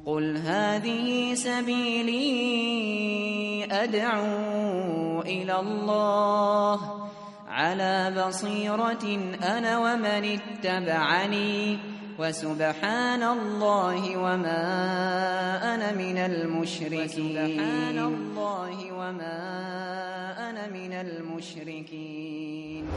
قل هذه سبيلي أدعو إلى الله على بصيرة أنا ومن اتبعني وسبحان الله وما أنا من المشركين.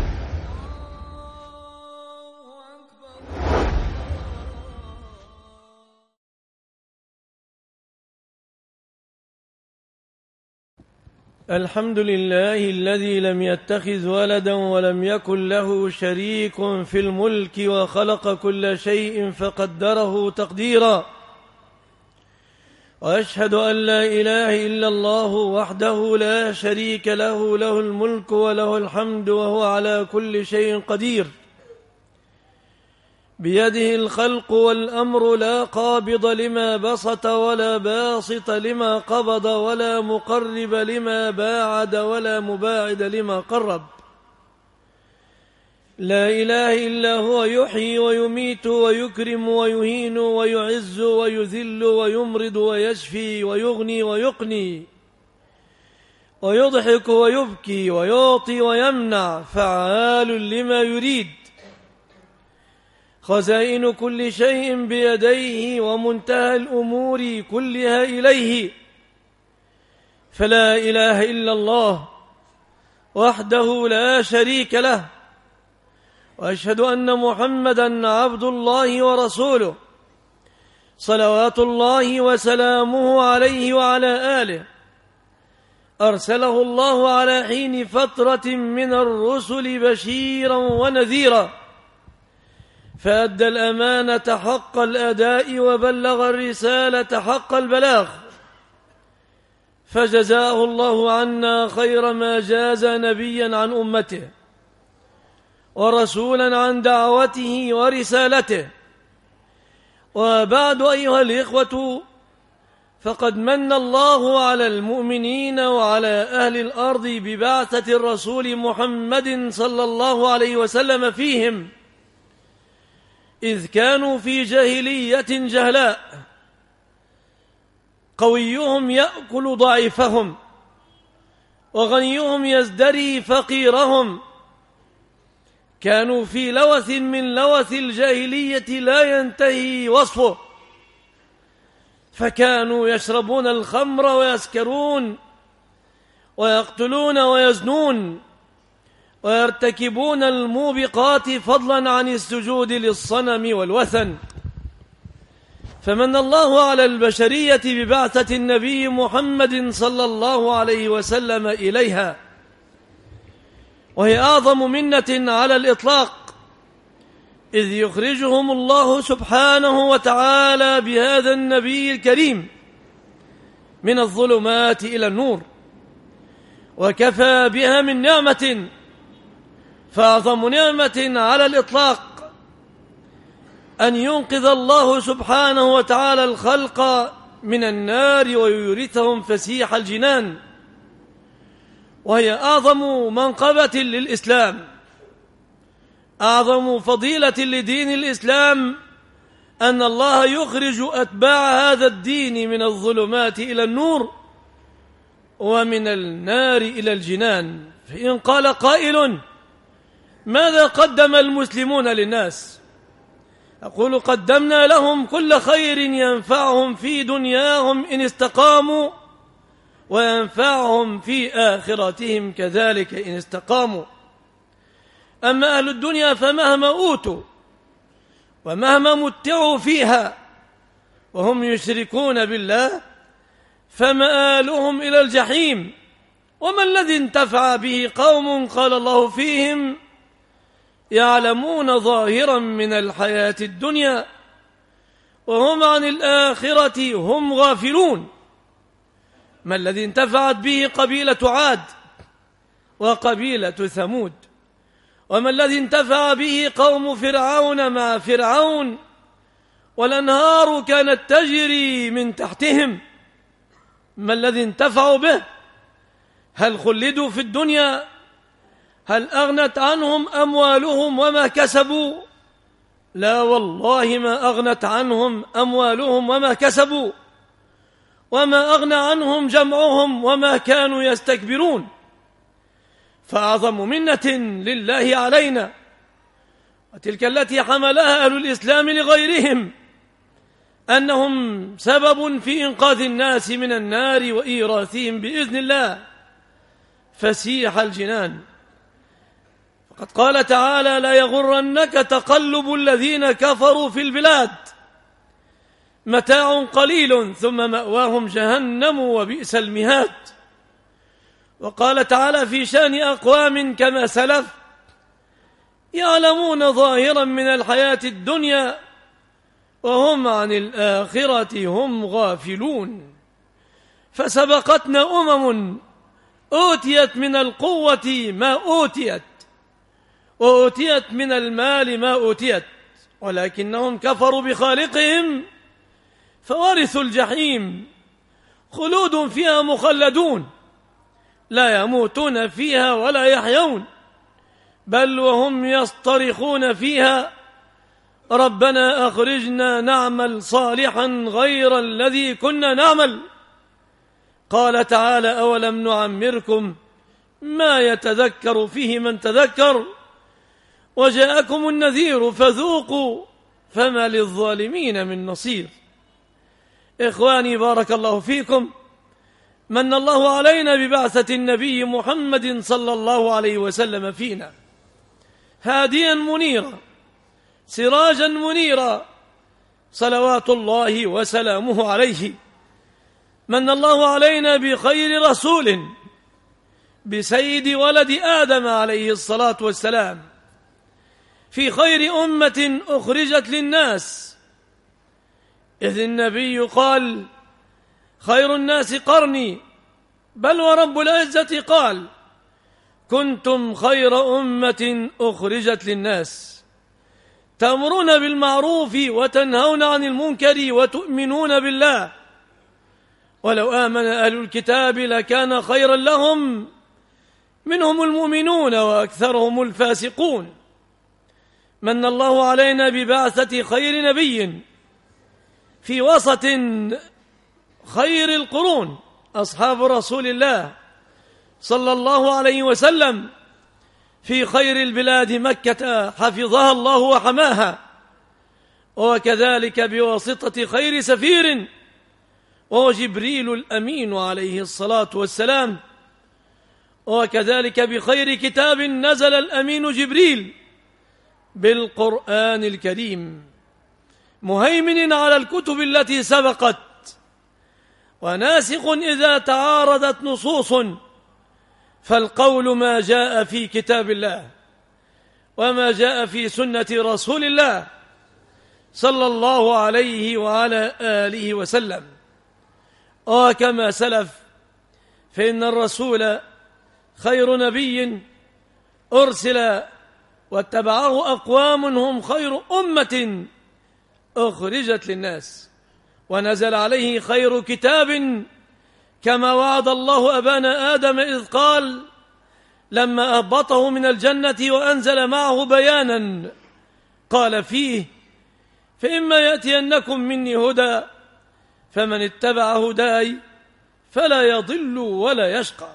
الحمد لله الذي لم يتخذ ولدا ولم يكن له شريك في الملك وخلق كل شيء فقدره تقديرا، وأشهد أن لا إله إلا الله وحده لا شريك له، له الملك وله الحمد وهو على كل شيء قدير، بيده الخلق والأمر، لا قابض لما بسط ولا باسط لما قبض ولا مقرب لما باعد ولا مباعد لما قرب. لا إله إلا هو يحيي ويميت ويكرم ويهين ويعز ويذل ويمرض ويشفي ويغني ويقني ويضحك ويبكي ويعطي ويمنع، فعال لما يريد. خزائن كل شيء بيديه ومنتهى الأمور كلها إليه، فلا إله إلا الله وحده لا شريك له، وأشهد أن محمدًا عبد الله ورسوله صلوات الله وسلامه عليه وعلى آله. أرسله الله على حين فترة من الرسل بشيرا ونذيرا، فأدى الأمانة حق الأداء وبلغ الرسالة حق البلاغ، فجزاه الله عنا خير ما جاز نبيا عن أمته ورسولا عن دعوته ورسالته. وبعد أيها الإخوة، فقد من الله على المؤمنين وعلى أهل الأرض ببعثة الرسول محمد صلى الله عليه وسلم فيهم، إذ كانوا في جاهلية جهلاء، قويهم يأكل ضعيفهم وغنيهم يزدري فقيرهم، كانوا في لوث من لوث الجاهلية لا ينتهي وصفه، فكانوا يشربون الخمر ويسكرون ويقتلون ويزنون ويرتكبون الموبقات، فضلا عن السجود للصنم والوثن. فمن الله على البشرية ببعثة النبي محمد صلى الله عليه وسلم إليها، وهي أعظم منة على الإطلاق، إذ يخرجهم الله سبحانه وتعالى بهذا النبي الكريم من الظلمات إلى النور، وكفى بها من نعمة، فأعظم نعمة على الإطلاق أن ينقذ الله سبحانه وتعالى الخلق من النار ويورثهم فسيح الجنان، وهي أعظم منقبة للإسلام، أعظم فضيلة لدين الإسلام، أن الله يخرج أتباع هذا الدين من الظلمات إلى النور ومن النار إلى الجنان. فإن قال قائل: ماذا قدم المسلمون للناس؟ أقول: قدمنا لهم كل خير ينفعهم في دنياهم إن استقاموا، وينفعهم في آخرتهم كذلك إن استقاموا. أما أهل الدنيا فمهما أوتوا ومهما متعوا فيها وهم يشركون بالله فمآلهم إلى الجحيم. وما الذي انتفع به قوم قال الله فيهم: يعلمون ظاهرا من الحياة الدنيا وهم عن الآخرة هم غافلون. ما الذي انتفعت به قبيلة عاد وقبيلة ثمود؟ وما الذي انتفع به قوم فرعون مع فرعون والأنهار كانت تجري من تحتهم؟ ما الذي انتفعوا به؟ هل خلدوا في الدنيا؟ هل أغنت عنهم أموالهم وما كسبوا؟ لا والله ما أغنت عنهم أموالهم وما كسبوا، وما أغنى عنهم جمعهم وما كانوا يستكبرون. فأعظم منة لله علينا، وتلك التي حملها أهل الإسلام لغيرهم، أنهم سبب في إنقاذ الناس من النار وإيراثهم بإذن الله فسيح الجنان. فقد قال تعالى: لا يغرنك تقلب الذين كفروا في البلاد، متاع قليل ثم مأواهم جهنم وبئس المهاد. وقال تعالى في شأن أقوام كما سلف: يعلمون ظاهرا من الحياة الدنيا وهم عن الآخرة هم غافلون. فسبقتنا أوتيت من القوة ما أوتيت، وأوتيت من المال ما أوتيت، ولكنهم كفروا بخالقهم فورثوا الجحيم، خلود فيها مخلدون، لا يموتون فيها ولا يحيون، بل وهم يصطرخون فيها: ربنا أخرجنا نعمل صالحا غير الذي كنا نعمل. قال تعالى: أولم نعمركم ما يتذكر فيه من تذكر وجاءكم النذير فذوقوا فما للظالمين من نصير. إخواني بارك الله فيكم، من الله علينا ببعثة النبي محمد صلى الله عليه وسلم فينا هاديا منيرا سراجا منيرا صلوات الله وسلامه عليه. من الله علينا بخير رسول، بسيد ولد آدم عليه الصلاة والسلام، في خير أمة أخرجت للناس، إذ النبي قال: خير الناس قرني، بل ورب العزة قال: كنتم خير أمة أخرجت للناس، تأمرون بالمعروف وتنهون عن المنكر وتؤمنون بالله، ولو آمن أهل الكتاب لكان خيرا لهم، منهم المؤمنون وأكثرهم الفاسقون. من الله علينا ببعثة خير نبي في وسط خير القرون، أصحاب رسول الله صلى الله عليه وسلم، في خير البلاد مكة حفظها الله وحماها، وكذلك بواسطة خير سفير وهو جبريل الأمين عليه الصلاة والسلام، وكذلك بخير كتاب نزل الأمين جبريل بالقرآن الكريم، مهيمن على الكتب التي سبقت، وناسخ إذا تعارضت نصوص، فالقول ما جاء في كتاب الله وما جاء في سنة رسول الله صلى الله عليه وعلى آله وسلم. وكما سلف فإن الرسول خير نبي أرسل واتبعه أقوام هم خير أمة أخرجت للناس، ونزل عليه خير كتاب، كما وعد الله أبانا آدم إذ قال لما أهبطه من الجنة وأنزل معه بيانا قال فيه: فإما يأتينكم مني هدى فمن اتبع هداي فلا يضل ولا يشقى.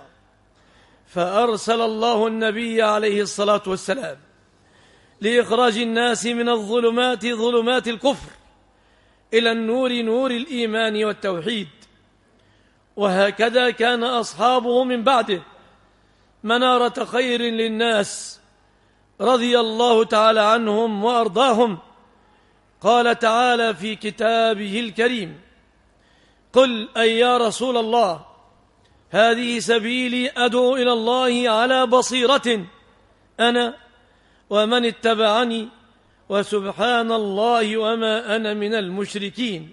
فأرسل الله النبي عليه الصلاة والسلام لإخراج الناس من الظلمات، ظلمات الكفر، إلى النور، نور الإيمان والتوحيد. وهكذا كان أصحابه من بعده منارة خير للناس رضي الله تعالى عنهم وأرضاهم. قال تعالى في كتابه الكريم: قل أي يا رسول الله هذه سبيلي أدعو إلى الله على بصيرة أنا ومن اتبعني وسبحان الله وما أنا من المشركين.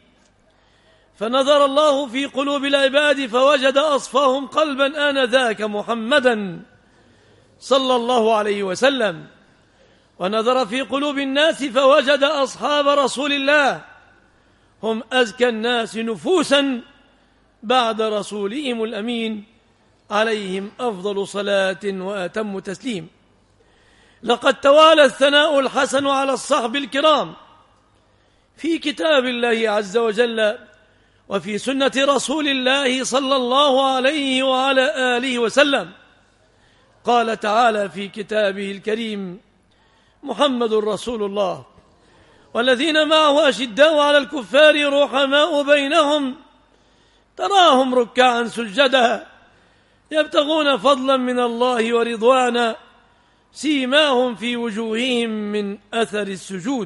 فنظر الله في قلوب العباد فوجد أصفاهم قلبا آنذاك محمدا صلى الله عليه وسلم، ونظر في قلوب الناس فوجد أصحاب رسول الله هم أزكى الناس نفوسا بعد رسولهم الأمين عليهم أفضل صلاة وأتم تسليم. لقد توالى الثناء الحسن على الصحب الكرام في كتاب الله عز وجل وفي سنة رسول الله صلى الله عليه وعلى آله وسلم. قال تعالى في كتابه الكريم: محمد رسول الله والذين معه أشداء على الكفار رحماء بينهم تراهم ركعا سجدا يبتغون فضلا من الله ورضوانا سيماهم في وجوههم من أثر السجود.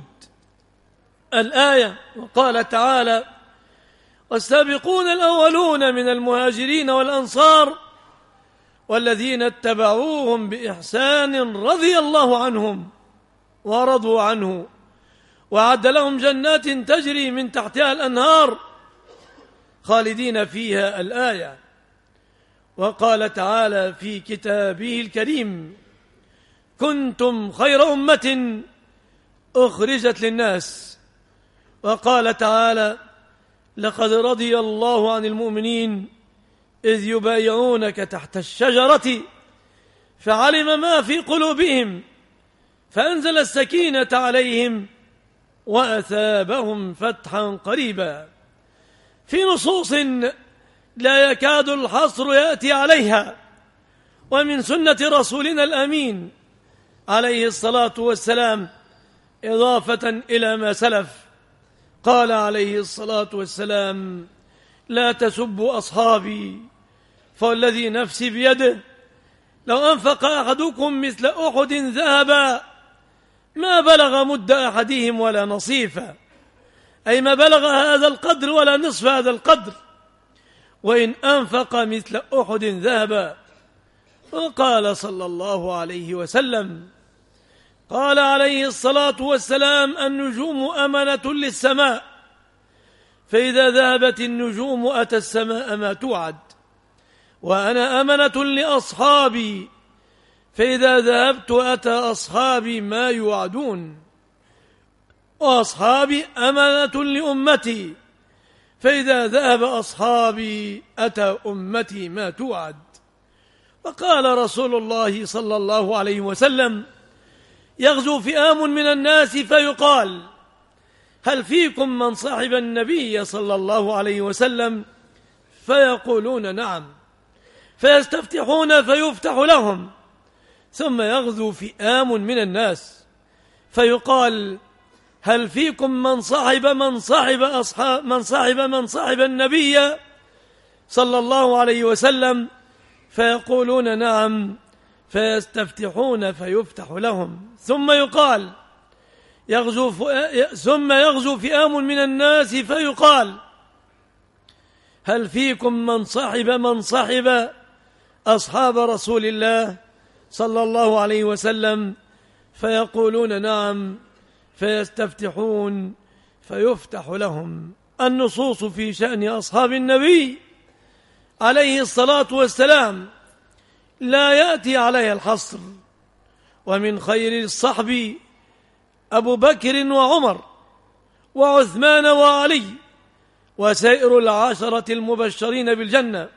الآية. وقال تعالى: والسابقون الأولون من المهاجرين والأنصار والذين اتبعوهم بإحسان رضي الله عنهم ورضوا عنه وأعد لهم جنات تجري من تحتها الأنهار خالدين فيها. الآية. وقال تعالى في كتابه الكريم: كنتم خير أمة أخرجت للناس. وقال تعالى: لقد رضي الله عن المؤمنين إذ يبايعونك تحت الشجرة فعلم ما في قلوبهم فأنزل السكينة عليهم وأثابهم فتحا قريبا. في نصوص لا يكاد الحصر يأتي عليها ومن سنة رسولنا الأمين عليه الصلاة والسلام إضافة إلى ما سلف. قال عليه الصلاة والسلام: لا تسبوا أصحابي فوالذي نفسي بيده لو أنفق أحدكم مثل أحد ذهبا ما بلغ مد أحدهم ولا نصيفا، أي ما بلغ هذا القدر ولا نصف هذا القدر، وإن أنفق مثل أحد ذهبا. وقال صلى الله عليه وسلم: قال عليه الصلاة والسلام: النجوم أمنة للسماء فإذا ذهبت النجوم أتى السماء ما توعد، وأنا أمنة لأصحابي فإذا ذهبت أتى أصحابي ما يوعدون، وأصحابي أمنة لأمتي فإذا ذهب أصحابي أتى أمتي ما توعد. وقال رسول الله صلى الله عليه وسلم: يغزو فئام من الناس فيقال: هل فيكم من صاحب النبي صلى الله عليه وسلم؟ فيقولون نعم، فيستفتحون فيفتح لهم، ثم يغزو فئام من الناس فيقال: هل فيكم من صاحب النبي صلى الله عليه وسلم؟ فيقولون نعم، فيستفتحون فيفتح لهم، ثم يقال: ثم يغزو فئام من الناس فيقال: هل فيكم من صاحب أصحاب رسول الله صلى الله عليه وسلم؟ فيقولون نعم، فيستفتحون فيفتح لهم. النصوص في شأن أصحاب النبي عليه الصلاة والسلام لا يأتي عليها الحصر، ومن خير الصحب أبو بكر وعمر وعثمان وعلي وسائر العشرة المبشرين بالجنة.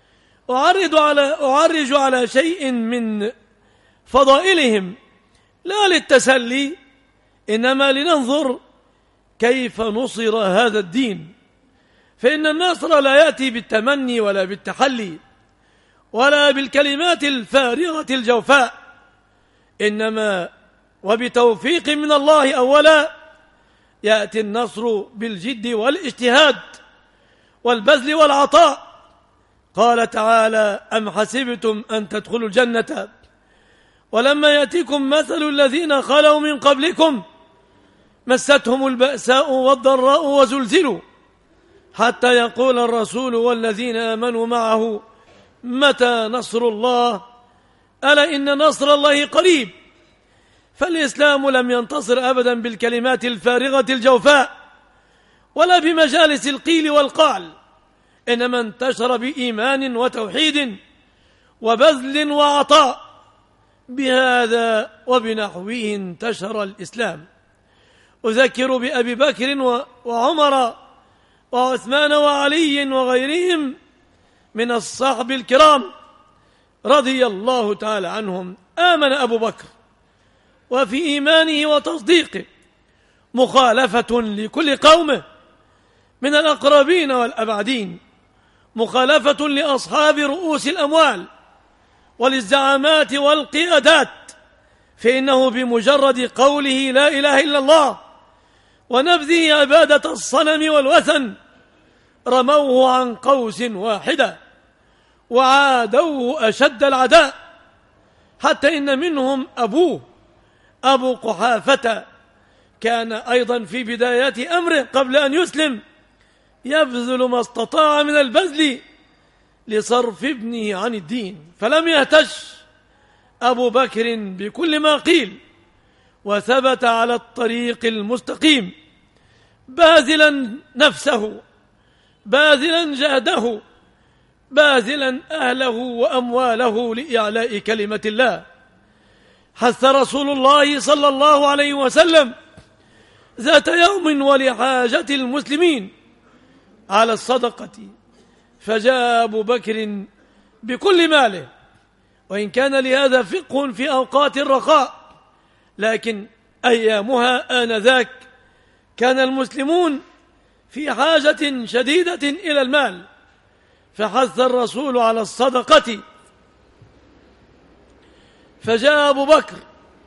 أعرج على شيء من فضائلهم لا للتسلي، إنما لننظر كيف نصر هذا الدين، فإن النصر لا يأتي بالتمني ولا بالتحلي ولا بالكلمات الفارغة الجوفاء، إنما وبتوفيق من الله أولا يأتي النصر بالجد والاجتهاد والبذل والعطاء. قال تعالى: أم حسبتم أن تدخلوا الجنة ولما يأتيكم مثل الذين خلوا من قبلكم مستهم البأساء والضراء وزلزلوا حتى يقول الرسول والذين آمنوا معه متى نصر الله ألا إن نصر الله قريب. فالإسلام لم ينتصر أبدا بالكلمات الفارغة الجوفاء ولا بمجالس القيل والقال، إنما انتشر بإيمان وتوحيد وبذل وعطاء. بهذا وبنحوه انتشر الإسلام. أذكر بأبي بكر وعمر وعثمان وعلي وغيرهم من الصحب الكرام رضي الله تعالى عنهم. آمن أبو بكر وفي إيمانه وتصديقه، مخالفة لكل قومه من الأقربين والأبعدين، مخالفة لأصحاب رؤوس الأموال وللزعامات والقيادات، فإنه بمجرد قوله لا إله إلا الله ونبذه عبادة الصنم والوثن رموه عن قوس واحدة وعادوه أشد العداء، حتى إن منهم أبوه أبو قحافة كان أيضا في بدايات أمره قبل أن يسلم يبذل ما استطاع من البذل لصرف ابنه عن الدين، فلم يهتش أبو بكر بكل ما قيل وثبت على الطريق المستقيم، باذلا نفسه، باذلا جهده، باذلا أهله وأمواله لإعلاء كلمة الله. حث رسول الله صلى الله عليه وسلم ذات يوم ولحاجة المسلمين على الصدقة، فجاء أبو بكر بكل ماله، وإن كان لهذا فقه في أوقات الرخاء، لكن أيامها آنذاك كان المسلمون في حاجة شديدة إلى المال، فحث الرسول على الصدقة، فجاء أبو بكر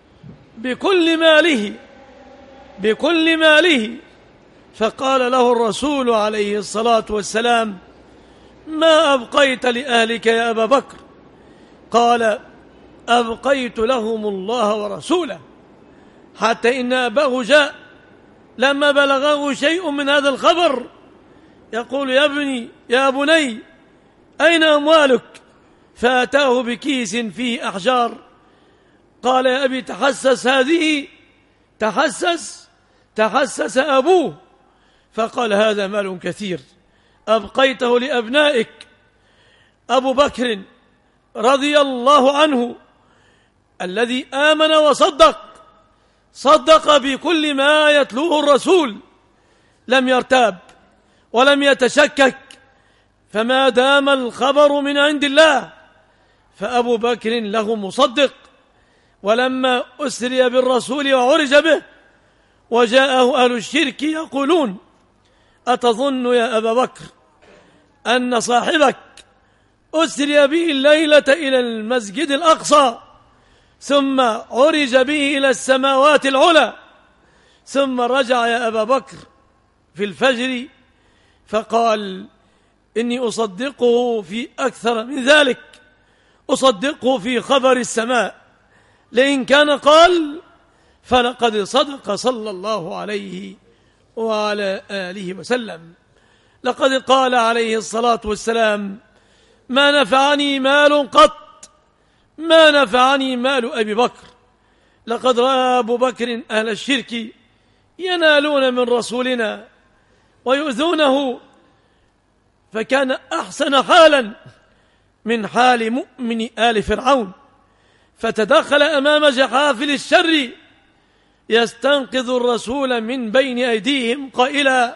بكل ماله فقال له الرسول عليه الصلاة والسلام: ما أبقيت لأهلك يا أبا بكر؟ قال: أبقيت لهم الله ورسوله. حتى إن أباه جاء لما بلغه شيء من هذا الخبر يقول: يا ابني يا بني أين أموالك؟ فأتاه بكيس فيه أحجار، قال: يا أبي تحسس هذه، تحسس أبوه، فقال: هذا مال كثير أبقيته لأبنائك. أبو بكر رضي الله عنه الذي آمن صدق بكل ما يتلوه الرسول، لم يرتاب ولم يتشكك، فما دام الخبر من عند الله فأبو بكر له مصدق. ولما أسري بالرسول وعرج به وجاءه أهل الشرك يقولون: أتظن يا أبا بكر أن صاحبك أسري به الليلة إلى المسجد الأقصى ثم عرج به إلى السماوات العلى ثم رجع يا أبا بكر في الفجر؟ فقال: إني أصدقه في أكثر من ذلك، أصدقه في خبر السماء، لئن كان قال فلقد صدق صلى الله عليه وعلى آله وسلم. لقد قال عليه الصلاة والسلام: ما نفعني مال قط، ما نفعني مال أبي بكر. لقد رأى أبو بكر أهل الشرك ينالون من رسولنا ويؤذونه، فكان أحسن حالا من حال مؤمن آل فرعون، فتدخل أمام جحافل الشر يستنقذ الرسول من بين أيديهم قائلا: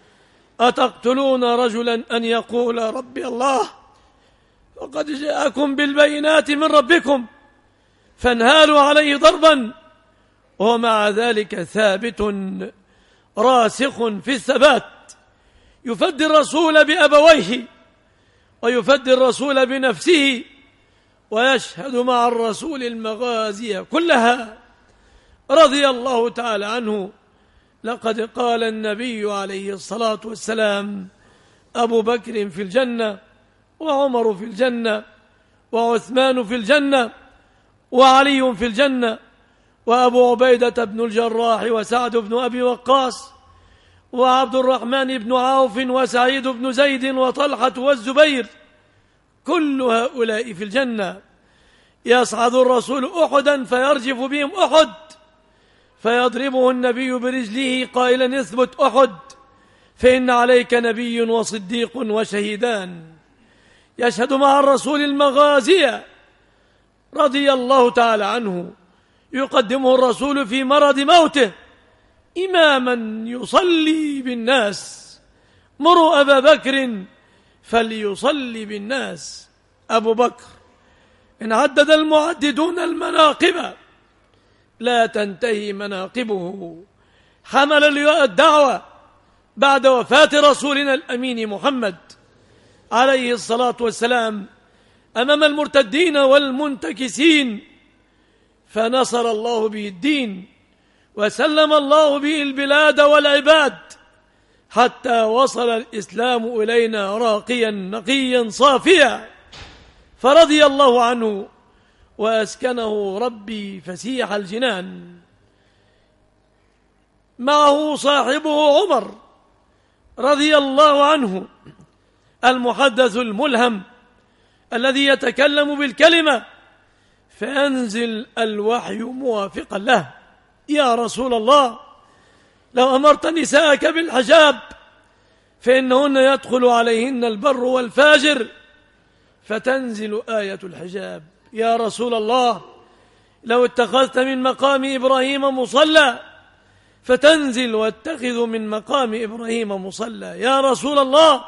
أتقتلون رجلا أن يقول ربي الله وقد جاءكم بالبينات من ربكم، فانهالوا عليه ضربا، وهو مع ذلك ثابت راسخ في الثبات، يفدي الرسول بأبويه ويفدي الرسول بنفسه، ويشهد مع الرسول المغازي كلها رضي الله تعالى عنه. لقد قال النبي عليه الصلاة والسلام: أبو بكر في الجنة، وعمر في الجنة، وعثمان في الجنة، وعلي في الجنة، وأبو عبيدة بن الجراح، وسعد بن أبي وقاص، وعبد الرحمن بن عوف، وسعيد بن زيد، وطلحة والزبير، كل هؤلاء في الجنة. يصعد الرسول أحدا فيرجف بهم أحد، فيضربه النبي برجله قائلا: اثبت أحد فإن عليك نبي وصديق وشهيدان. يشهد مع الرسول المغازي رضي الله تعالى عنه، يقدمه الرسول في مرض موته إماما يصلي بالناس: مروا أبا بكر فليصلي بالناس. أبو بكر إن عدد المعددون المناقب لا تنتهي مناقبه. حمل لواء الدعوة بعد وفاة رسولنا الأمين محمد عليه الصلاة والسلام أمام المرتدين والمنتكسين، فنصر الله به الدين وسلم الله به البلاد والعباد، حتى وصل الإسلام إلينا راقيا نقيا صافيا، فرضي الله عنه وأسكنه ربي فسيح الجنان. معه صاحبه عمر رضي الله عنه، المحدث الملهم الذي يتكلم بالكلمة فينزل الوحي موافقا له. يا رسول الله، لو أمرت نساءك بالحجاب فإنهن يدخل عليهن البر والفاجر، فتنزل آية الحجاب. يا رسول الله، لو اتخذت من مقام إبراهيم مصلى فتنزل واتخذ من مقام إبراهيم مصلى. يا رسول الله،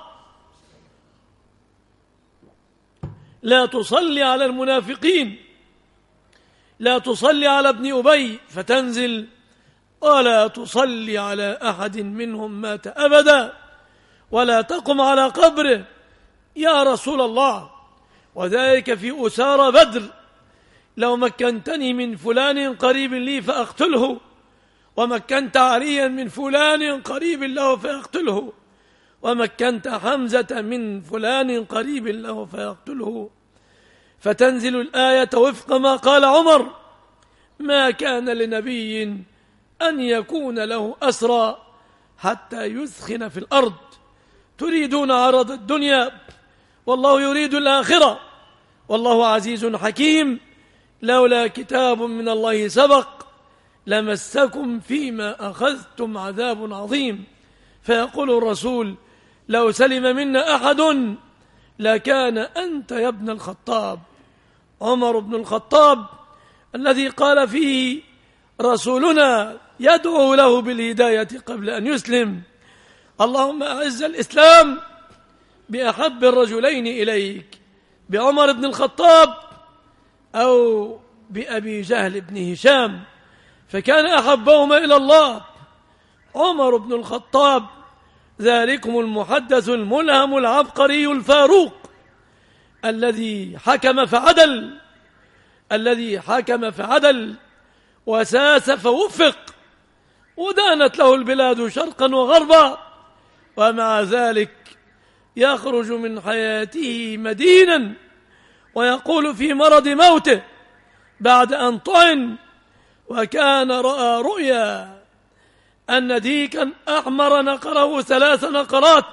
لا تصلي على المنافقين، لا تصلي على ابن أبي فتنزل ولا تصلي على أحد منهم مات أبدا ولا تقم على قبره. يا رسول الله، وذلك في أسارى بدر، لو مكنتني من فلان قريب لي فأقتله، ومكنت عليا من فلان قريب له فيقتله، ومكنت حمزة من فلان قريب له فيقتله. فتنزل الآية وفق ما قال عمر: ما كان لنبي أن يكون له أسرى حتى يثخن في الأرض، تريدون عرض الدنيا والله يريد الآخرة، والله عزيز حكيم، لولا كتاب من الله سبق لمسكم فيما أخذتم عذاب عظيم. فيقول الرسول: لو سلم منا أحد لكان أنت يا ابن الخطاب. عمر بن الخطاب الذي قال فيه رسولنا يدعو له بالهداية قبل أن يسلم: اللهم أعز الإسلام بأحب الرجلين إليك، بعمر بن الخطاب أو بأبي جهل بن هشام، فكان أحبهما إلى الله عمر بن الخطاب، ذلكم المحدث الملهم العبقري الفاروق الذي حكم فعدل وساس فوفق، ودانت له البلاد شرقا وغربا، ومع ذلك يخرج من حياته مدينا ويقول في مرض موته بعد أن طعن: وكان رأى رؤيا أن ديكا أحمر نقره 3 نقرات،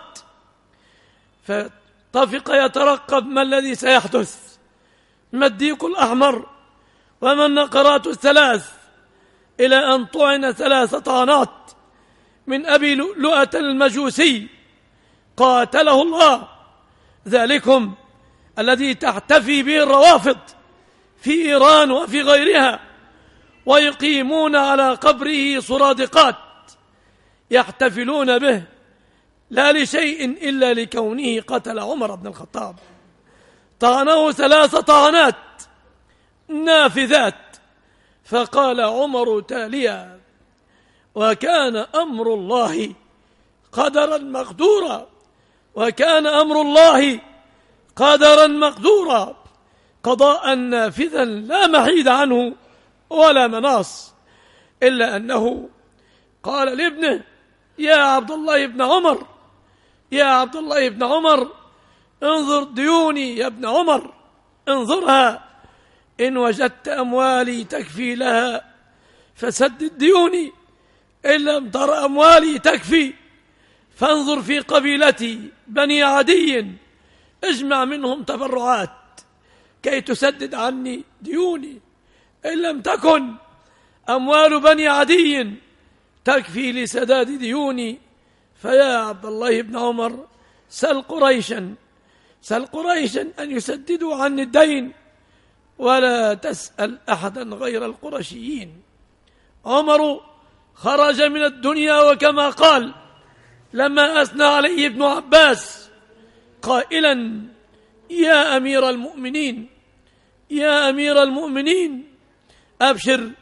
فطفق يترقب ما الذي سيحدث، ما الديك الأحمر وما النقرات 3، إلى أن طعن 3 طعنات من أبي لؤلؤة المجوسي قاتله الله، ذلكم الذي تحتفي به الروافض في إيران وفي غيرها، ويقيمون على قبره صرادقات يحتفلون به لا لشيء إلا لكونه قتل عمر بن الخطاب. طعنه 3 طعنات نافذات، فقال عمر تاليا: وكان أمر الله قدرا مقدورا، وكان أمر الله قدرا مقدورا، قضاء نافذا لا محيد عنه ولا مناص. إلا أنه قال لابنه: يا عبد الله بن عمر، يا عبد الله بن عمر، انظر ديوني يا ابن عمر، انظرها، إن وجدت أموالي تكفي لها فسدد ديوني، إن لم تر أموالي تكفي فانظر في قبيلتي بني عدي، اجمع منهم تبرعات كي تسدد عني ديوني، إن لم تكن أموال بني عدي تكفي لسداد ديوني فيا عبد الله بن عمر سل قريشا أن يسددوا عني الدين، ولا تسأل أحدا غير القرشيين. عمر خرج من الدنيا وكما قال لما أثنى عليه ابن عباس قائلا: يا أمير المؤمنين، يا أمير المؤمنين، أبشر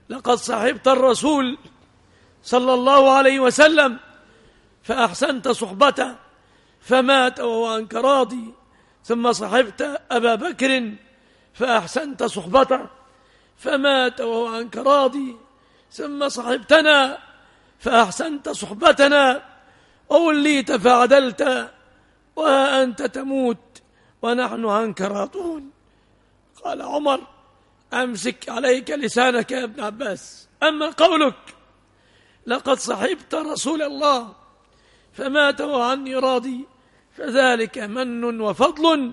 لقد صحبت الرسول صلى الله عليه وسلم فأحسنت صحبته فمات وهو عنك راضي، ثم صحبت أبا بكر فأحسنت صحبته فمات وهو عنك راضي، ثم صحبتنا فأحسنت صحبتنا ووليت فعدلت، وها أنت تموت ونحن عنك راضون. قال عمر: أمسك عليك لسانك يا ابن عباس، أما قولك لقد صحبت رسول الله فمات وعني راضي فذلك من وفضل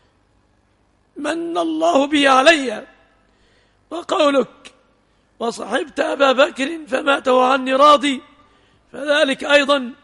من الله به علي، وقولك وصحبت أبا بكر فمات وعني راضي فذلك أيضا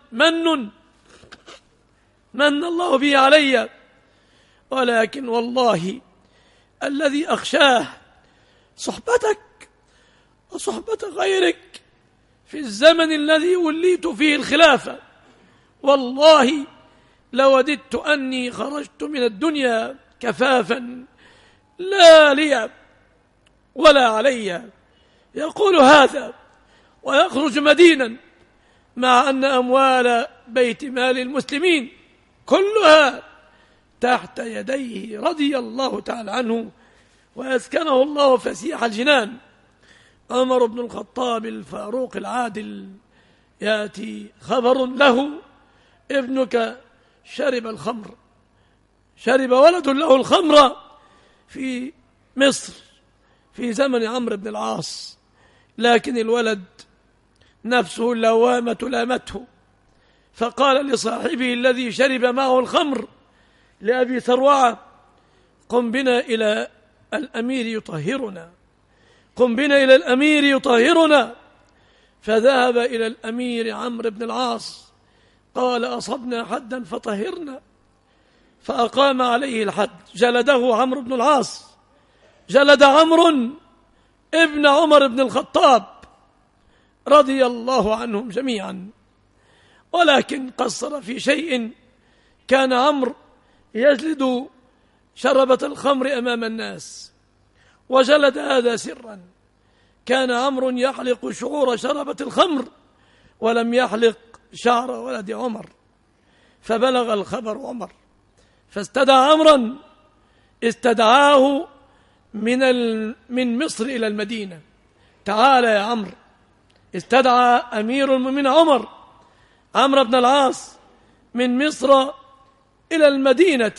من الله به علي، ولكن والله الذي أخشاه صحبتك وصحبة غيرك في الزمن الذي وليت فيه الخلافة. والله لوددت أني خرجت من الدنيا كفافا لا لي ولا علي. يقول هذا ويخرج مدينا مع أن أموال بيت مال المسلمين كلها تحت يديه رضي الله تعالى عنه وأسكنه الله فسيح الجنان. عمر بن الخطاب الفاروق العادل يأتي خبر له: ابنك شرب الخمر، شرب ولد له الخمر في مصر في زمن عمرو بن العاص، لكن الولد نفسه اللوامة لامته، فقال لصاحبه الذي شرب معه الخمر لأبي ثروعة: قم بنا إلى الأمير يطهرنا، قم بنا إلى الأمير يطهرنا. فذهب إلى الأمير عمرو بن العاص قال: أصبنا حدا فطهرنا، فأقام عليه الحد، جلده عمرو بن العاص، جلد عمرو ابن عمر بن الخطاب رضي الله عنهم جميعا. ولكن قصر في شيء: كان عمرو يجلد شربة الخمر أمام الناس وجلد هذا سرا، كان عمرو يحلق شعور شربة الخمر ولم يحلق شعر ولد عمر، فبلغ الخبر عمر فاستدعى عمرا، استدعاه من مصر إلى المدينة: تعال يا عمرو. استدعى أمير المؤمنين عمرو بن العاص من مصر إلى المدينة: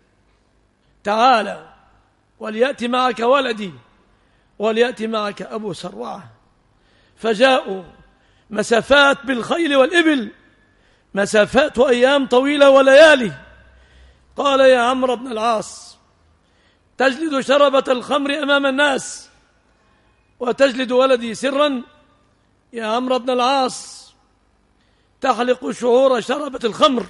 تعال وليأتي معك ولدي وليأتي معك أبو سروعة. فجاءوا مسافات بالخيل والإبل، مسافات وأيام طويلة وليالي. قال: يا عمرو بن العاص، تجلد شربة الخمر أمام الناس وتجلد ولدي سرا؟ يا عمرو بن العاص، تحلق شعور شربة الخمر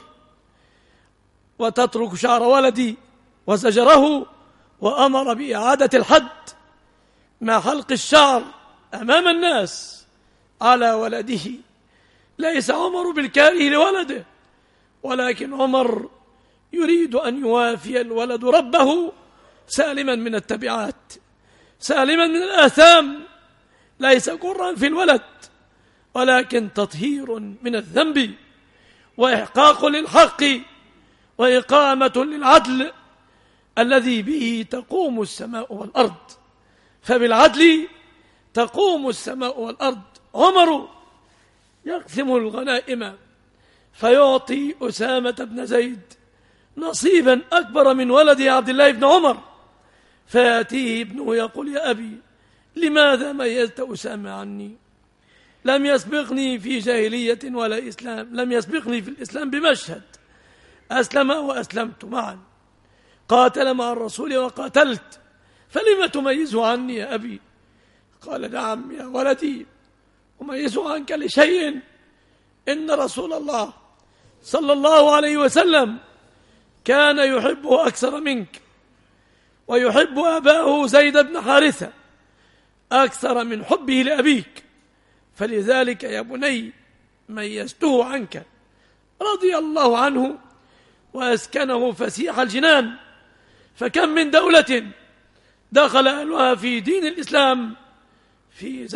وتترك شعر ولدي، وزجره وأمر بإعادة الحد مع حلق الشعر أمام الناس على ولده. ليس عمر بالكاره لولده، ولكن عمر يريد أن يوافي الولد ربه سالما من التبعات، سالما من الآثام، ليس كرا في الولد ولكن تطهير من الذنب وإحقاق للحق وإقامة للعدل الذي به تقوم السماء والأرض، فبالعدل تقوم السماء والأرض. عمر يقسم الغنائم فيعطي أسامة بن زيد نصيبا أكبر من ولده عبد الله بن عمر، فيأتيه ابنه يقول: يا أبي، لماذا ميزت أسامة عني؟ لم يسبقني في جاهلية ولا إسلام، لم يسبقني في الإسلام بمشهد، أسلم وأسلمت معا، قاتل مع الرسول وقاتلت، فلم تميزه عني يا أبي؟ قال: نعم يا ولدي، أميزه عنك لشيء: إن رسول الله صلى الله عليه وسلم كان يحبه أكثر منك، ويحب أباه زيد بن حارثة أكثر من حبه لأبيك، فلذلك يا بني ميزته عنك. رضي الله عنه وأسكنه فسيح الجنان. فكم من دولة دخل أهلها في دين الإسلام في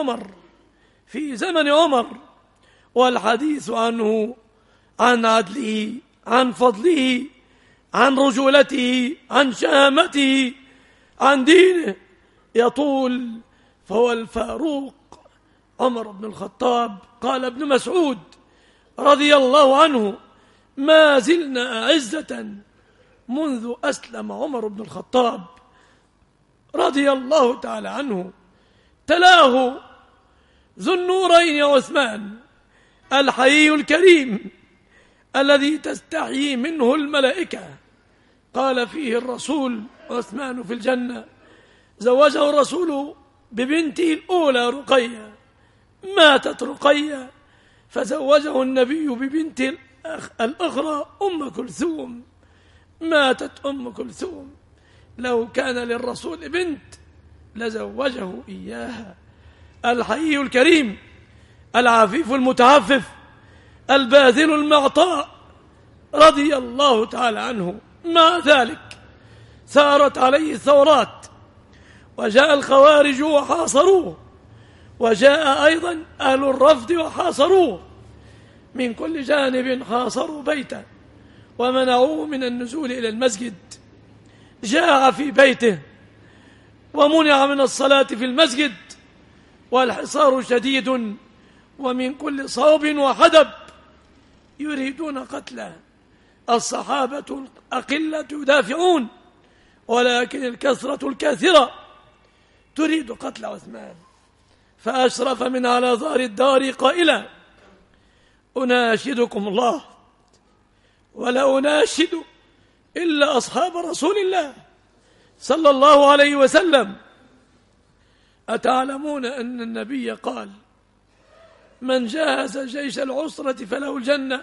زمن عمر، والحديث عنه، عن عدله، عن فضله، عن رجولته، عن شهامته، عن دينه يطول. فهو الفاروق عمر بن الخطاب. قال ابن مسعود رضي الله عنه: ما زلنا أعزة منذ أسلم عمر بن الخطاب رضي الله تعالى عنه. تلاه ذو النورين عثمان الحيي الكريم الذي تستحيي منه الملائكة. قال فيه الرسول: عثمان في الجنة. زوجه الرسول ببنته الأولى رقية، ماتت رقية فزوجه النبي ببنته الأخرى أم كلثوم، ماتت أم كلثوم. لو كان للرسول بنت لزوجه إياها. الحيي الكريم العفيف المتعفف الباذل المعطاء رضي الله تعالى عنه. مع ذلك ثارت عليه الثورات، وجاء الخوارج وحاصروه، وجاء أيضا أهل الرفض وحاصروه من كل جانب، حاصروا بيته ومنعوه من النزول إلى المسجد. جاع في بيته ومنع من الصلاة في المسجد، والحصار شديد، ومن كل صوب وحدب يريدون قتله. الصحابة الأقلة يدافعون، ولكن الكثرة الكاثرة تريد قتل عثمان. فأشرف من على ظهر الدار قائلا: أناشدكم الله ولا أناشد إلا أصحاب رسول الله صلى الله عليه وسلم. أتعلمون أن النبي قال: من جهز جيش العسرة فله الجنة؟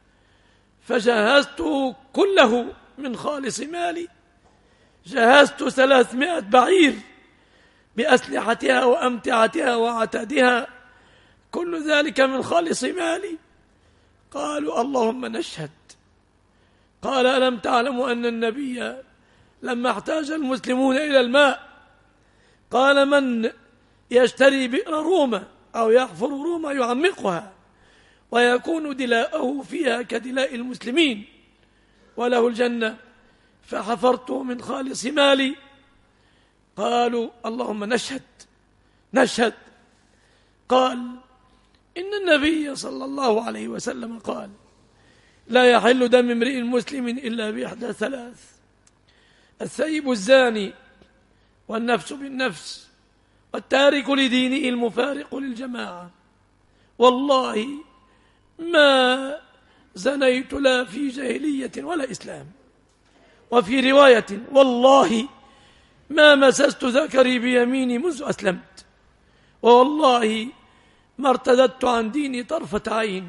فجهزته كله من خالص مالي. جهزت 300 بعير بأسلحتها وأمتعتها وعتادها، كل ذلك من خالص مالي. قالوا: اللهم نشهد. قال: ألم تعلموا أن النبي لما احتاج المسلمون إلى الماء قال: من يشتري بئر روما أو يحفر روما يعمقها ويكون دلاءه فيها كدلاء المسلمين وله الجنة، فحفرته من خالص مالي. قالوا: اللهم نشهد. قال: إن النبي صلى الله عليه وسلم قال: لا يحل دم امرئ مسلم إلا بإحدى ثلاث: الثيب الزاني، والنفس بالنفس، والتارك لدينه المفارق للجماعة. والله ما زنيت لا في جاهلية ولا إسلام. وفي رواية: والله ما مسست ذكري بيميني منذ أسلمت، والله ما ارتدت عن ديني طرفة عين،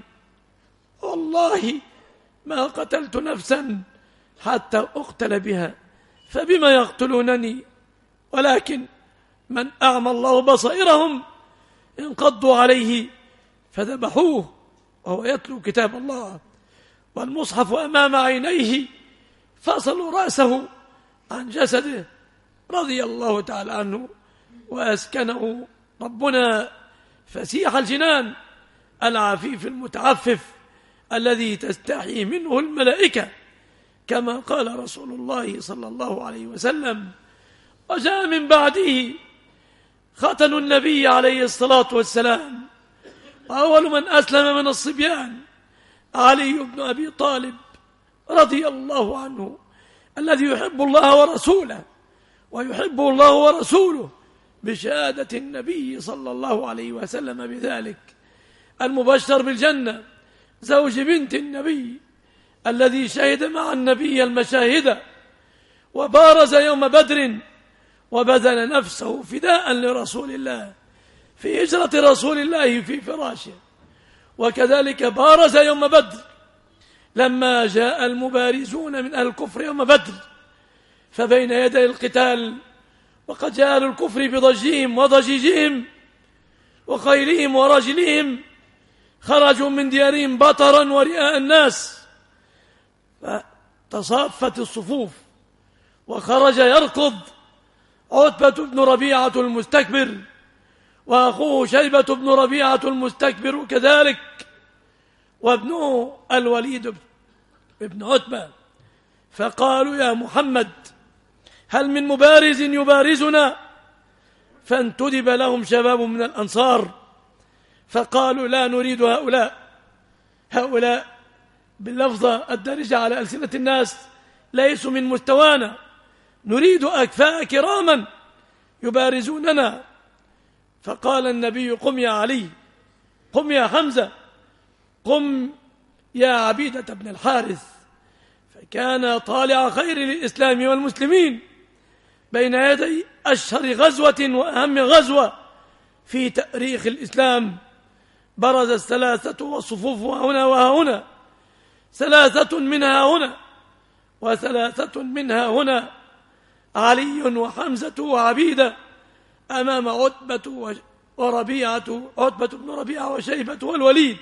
والله ما قتلت نفسا حتى أقتل بها، فبما يقتلونني؟ ولكن من أعمى الله بصائرهم انقضوا عليه فذبحوه وهو يتلو كتاب الله والمصحف أمام عينيه، فصلوا رأسه عن جسده رضي الله تعالى عنه، وأسكنه ربنا فسيح الجنان العفيف المتعفف الذي تستحي منه الملائكة، كما قال رسول الله صلى الله عليه وسلم. وجاء من بعده ختن النبي عليه الصلاة والسلام، وأول من أسلم من الصبيان علي بن أبي طالب رضي الله عنه، الذي يحب الله ورسوله ويحبه الله ورسوله بشهادة النبي صلى الله عليه وسلم بذلك، المبشر بالجنة، زوج بنت النبي، الذي شهد مع النبي المشاهد، وبارز يوم بدر وبذل نفسه فداء لرسول الله في هجرة رسول الله في فراشه. وكذلك بارز يوم بدر لما جاء المبارزون من أهل الكفر يوم بدر، فبين يدي القتال وقد جاء أهل الكفر بضجهم وضجيجهم وخيلهم ورجلهم، خرجوا من ديارهم بطرا ورئاء الناس، فتصافت الصفوف وخرج يركض عتبة بن ربيعة المستكبر، وأخوه شيبة بن ربيعة المستكبر كذلك، وابنه الوليد بن عتبة. فقالوا يا محمد هل من مبارز يبارزنا؟ فانتدب لهم شباب من الأنصار فقالوا لا نريد هؤلاء باللفظة الدارجة على ألسنة الناس ليسوا من مستوانا، نريد أكفاء كراما يبارزوننا. فقال النبي قم يا علي، قم يا حمزة، قم يا عبيدة بن الحارث. فكان طالع خير للإسلام والمسلمين بين يدي أشهر غزوة وأهم غزوة في تاريخ الإسلام. برز الثلاثة والصفوف هنا وهنا، ثلاثة منها هنا وثلاثة منها هنا، علي وحمزة وعبيدة أمام عتبة بن ربيعة وشيبة والوليد.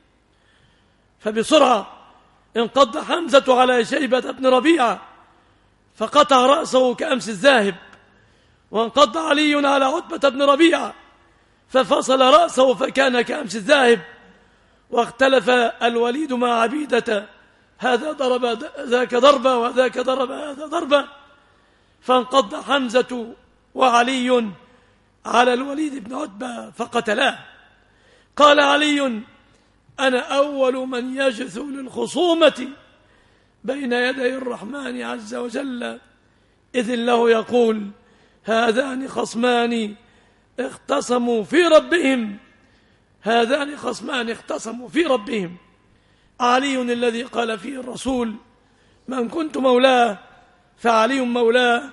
فبسرعة انقض حمزة على شيبة بن ربيعة فقطع رأسه كأمس الذاهب، وانقض علي على عتبة بن ربيعة ففصل رأسه فكان كأمس الذاهب. واختلف الوليد مع عبيدة، هذا ضرب ذاك ضربة وذاك ضرب هذا ضربة، فانقض حمزة وعلي على الوليد بن عتبة فقتلاه. قال علي أنا أول من يجثو للخصومة بين يدي الرحمن عز وجل، إذ الله يقول هذان خصمان اختصموا في ربهم، هذان خصمان اختصموا في ربهم. علي الذي قال فيه الرسول من كنت مولاه فعلي مولاه،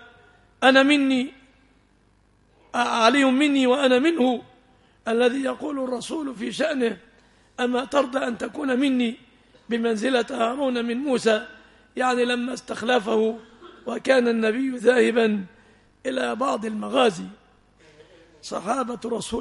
علي مني وأنا منه، الذي يقول الرسول في شأنه أما ترضى أن تكون مني بمنزلة هارون من موسى، يعني لما استخلفه وكان النبي ذاهبا إلى بعض المغازي. صحابة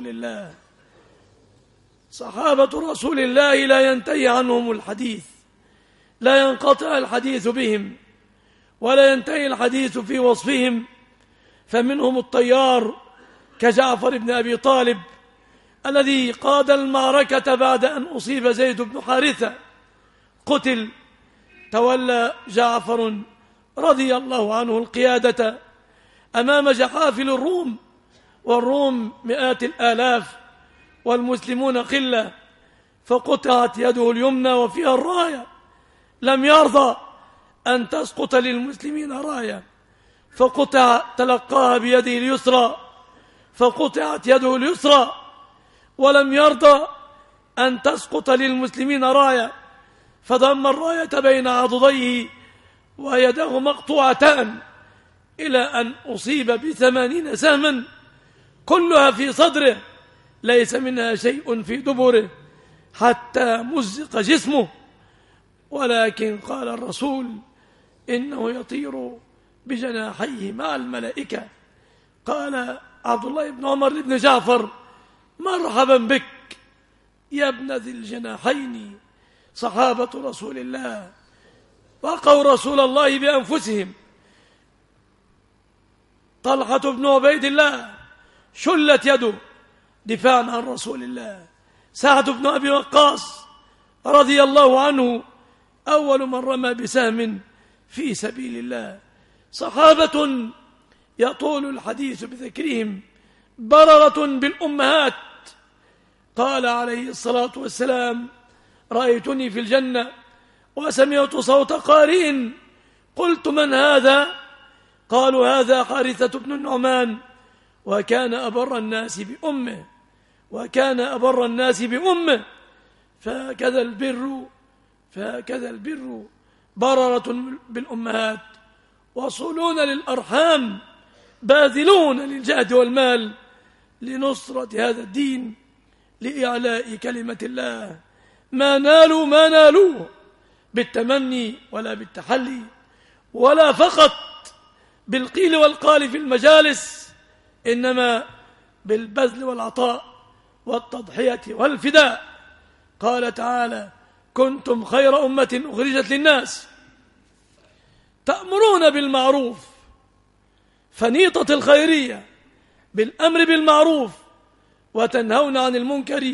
رسول الله لا ينتهي عنهم الحديث، لا ينقطع الحديث بهم ولا ينتهي الحديث في وصفهم. فمنهم الطيار كجعفر بن أبي طالب الذي قاد المعركة بعد أن أصيب زيد بن حارثة، قتل، تولى جعفر رضي الله عنه القيادة أمام جحافل الروم، والروم مئات الآلاف والمسلمون قلة، فقطعت يده اليمنى وفيها الراية، لم يرضى أن تسقط للمسلمين راية، تلقاها بيده اليسرى فقطعت يده اليسرى، ولم يرضى أن تسقط للمسلمين راية، فضم الراية بين عضديه ويده مقطوعتان، إلى أن أصيب ب80 سهما كلها في صدره، ليس منها شيء في دبره، حتى مزق جسمه. ولكن قال الرسول إنه يطير بجناحيه مع الملائكة. قال عبد الله بن عمر بن جعفر مرحبا بك يا ابن ذي الجناحين. صحابة رسول الله وقوا رسول الله بأنفسهم. طلحة بن عبيد الله شلت يده دفاعا عن رسول الله. سعد بن أبي وقاص رضي الله عنه أول من رمى بسهم في سبيل الله. صحابة يطول الحديث بذكرهم. بررة بالأمهات. قال عليه الصلاة والسلام رأيتني في الجنة وسمعت صوت قارئ، قلت من هذا؟ قالوا هذا حارثة بن النعمان، وكان أبر الناس بأمه، فهكذا البر بررة بالأمهات، وصلون للأرحام، باذلون للجهد والمال لنصرة هذا الدين، لإعلاء كلمة الله. ما نالوه بالتمني ولا بالتحلي، ولا فقط بالقيل والقال في المجالس، إنما بالبذل والعطاء والتضحية والفداء. قال تعالى كنتم خير أمة أخرجت للناس تأمرون بالمعروف، فنيطة الخيرية بالأمر بالمعروف وتنهون عن المنكر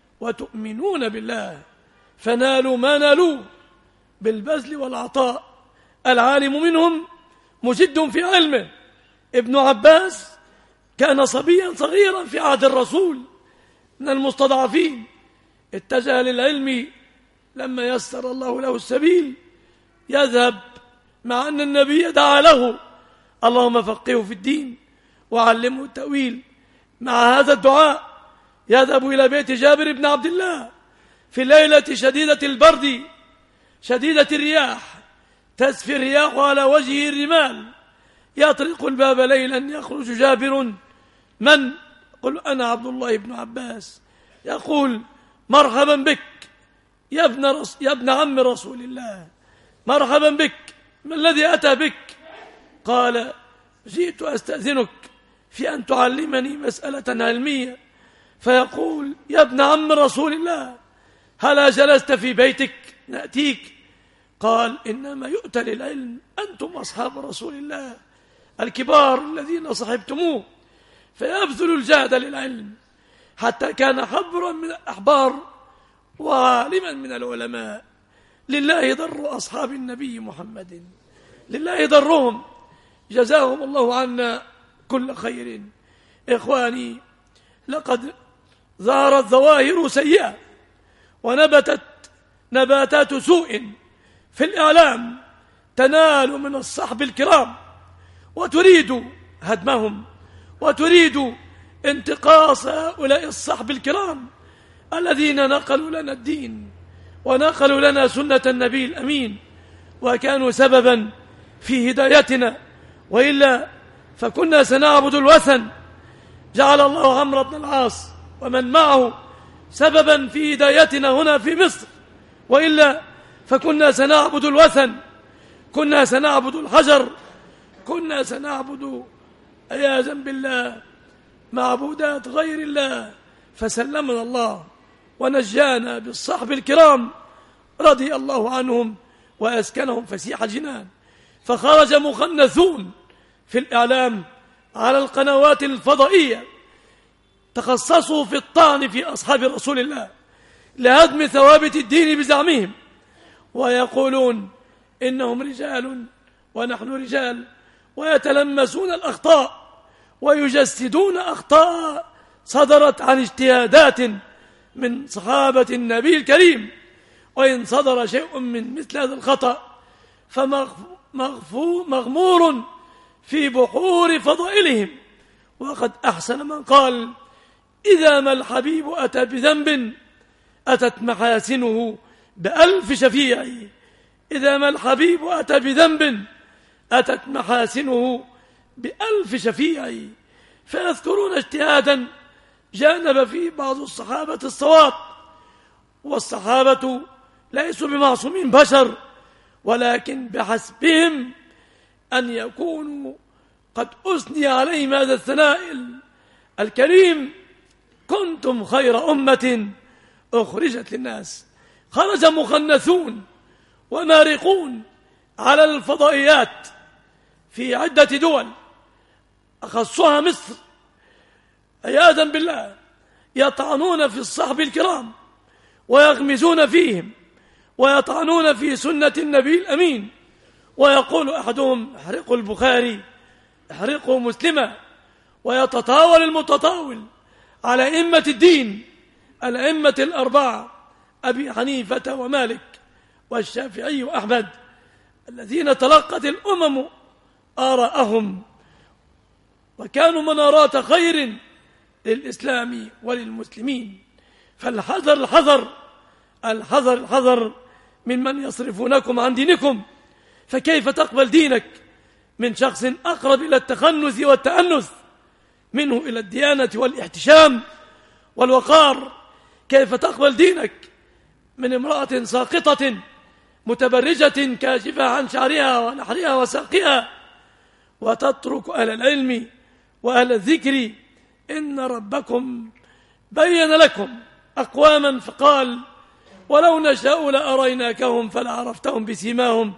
وتؤمنون بالله، فنالوا ما نالوه بالبذل والعطاء. العالم منهم مجد في علمه. ابن عباس كان صبيا صغيرا في عهد الرسول من المستضعفين، اتجه للعلم لما يسر الله له السبيل يذهب، مع أن النبي دعا له اللهم فقهه في الدين وعلمه التأويل. مع هذا الدعاء يذهب إلى بيت جابر بن عبد الله في ليلة شديدة البرد شديدة الرياح، تسفي الرياح على وجهه الرمال، يطرق الباب ليلا، يخرج جابر: من؟ قل أنا عبد الله بن عباس. يقول: مرحبا بك يا ابن عم رسول الله، مرحبا بك، ما الذي أتى بك؟ قال: جئت أستأذنك في أن تعلمني مسألة علمية. فيقول: يا ابن عم رسول الله، هلا جلست في بيتك نأتيك؟ قال: إنما يؤتى للعلم، أنتم أصحاب رسول الله الكبار الذين صحبتموه. فيبذل الجهد للعلم حتى كان حبرا من الأحبار وعالما من العلماء. لله ضر أصحاب النبي محمد، لله ضرهم، جزاهم الله عنا كل خير. إخواني، لقد ظهرت ظواهر سيئة ونبتت نباتات سوء في الإعلام تنال من الصحب الكرام، وتريد هدمهم، وتريد انتقاص هؤلاء الصحب الكرام الذين نقلوا لنا الدين ونقلوا لنا سنة النبي الأمين، وكانوا سببا في هدايتنا، وإلا فكنا سنعبد الوثن. جعل الله عمرو بن العاص ومن معه سببا في هدايتنا هنا في مصر، وإلا فكنا سنعبد الوثن، كنا سنعبد الحجر، كنا سنعبد عياذا بالله معبودات غير الله. فسلمنا الله ونجانا بالصحب الكرام رضي الله عنهم وأسكنهم فسيح الجنان. فخرج مخنثون في الإعلام على القنوات الفضائية تخصصوا في الطعن في أصحاب رسول الله لهدم ثوابت الدين بزعمهم، ويقولون إنهم رجال ونحن رجال، ويتلمسون الأخطاء ويجسدون أخطاء صدرت عن اجتهادات من صحابة النبي الكريم. وإن صدر شيء من مثل هذا الخطأ فمغمور في بحور فضائلهم. وقد أحسن من قال: إذا ما الحبيب أتى بذنب أتت محاسنه بألف شفيع. إذا ما الحبيب أتى بذنب أتت محاسنه بألف شفيع. فيذكرون اجتهادا جانب فيه بعض الصحابة الصواب، والصحابة ليسوا بمعصومين بشر، ولكن بحسبهم أن يكونوا قد أثني عليهم هذا الثناء الكريم: كنتم خير أمة أخرجت للناس. خرج مخنثون ومارقون على الفضائيات في عدة دول أخصها مصر عياذا بالله، يطعنون في الصحب الكرام ويغمزون فيهم ويطعنون في سنة النبي الأمين. ويقول أحدهم: احرقوا البخاري، احرقوا مسلما، ويتطاول المتطاول على أئمة الدين، الأئمة الأربعة أبي حنيفة ومالك والشافعي وأحمد، الذين تلقت الأمم آراءهم وكانوا منارات خير للإسلام وللمسلمين. فالحذر الحذر الحذر الحذر ممن يصرفونكم عن دينكم. فكيف تقبل دينك من شخص أقرب إلى التخنث والتأنث منه إلى الديانة والاحتشام والوقار؟ كيف تقبل دينك من امرأة ساقطة متبرجة كاشفة عن شعرها ونحرها وساقها، وتترك أهل العلم وأهل الذكر؟ إن ربكم بين لكم أقواما فقال: ولو نشاء لأريناكهم فلعرفتهم بسيماهم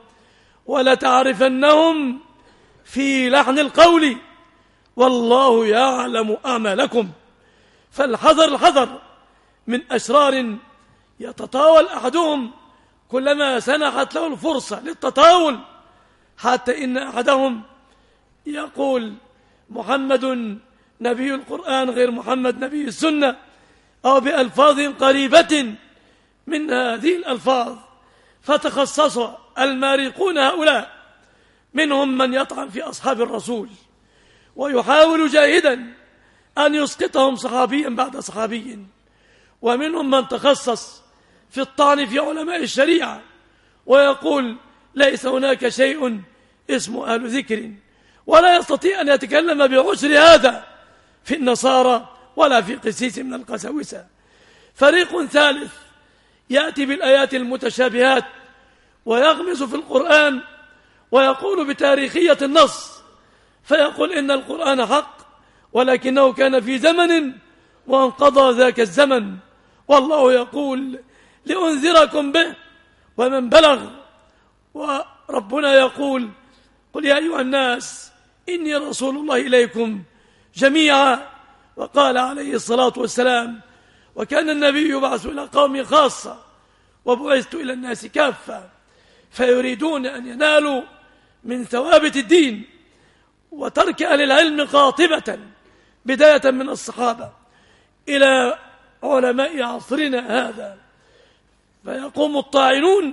ولتعرفنهم في لحن القول والله يعلم أعمالكم. فالحذر الحذر من أشرار يتطاول أحدهم كلما سنحت له الفرصة للتطاول، حتى إن أحدهم يقول محمد نبي القرآن غير محمد نبي السنة، أو بألفاظ قريبة من هذه الألفاظ. فتخصص المارقون هؤلاء منهم من يطعن في أصحاب الرسول ويحاول جاهدا أن يسقطهم صحابيا بعد صحابي، ومنهم من تخصص في الطعن في علماء الشريعة ويقول ليس هناك شيء اسمه أهل ذكر، ولا يستطيع أن يتكلم بعسر هذا في النصارى ولا في قسيس من القساوسة. فريق ثالث يأتي بالآيات المتشابهات ويغمز في القرآن ويقول بتاريخية النص، فيقول إن القرآن حق ولكنه كان في زمن وانقضى ذاك الزمن، والله يقول لأنذركم به ومن بلغ، وربنا يقول قل يا أيها الناس إني رسول الله إليكم جميعا. وقال عليه الصلاة والسلام وكان النبي يبعث إلى قوم خاصة وبعثت إلى الناس كافة، فيريدون أن ينالوا من ثوابت الدين وترك أهل العلم قاطبة، بداية من الصحابة إلى علماء عصرنا هذا. فيقوم الطاعنون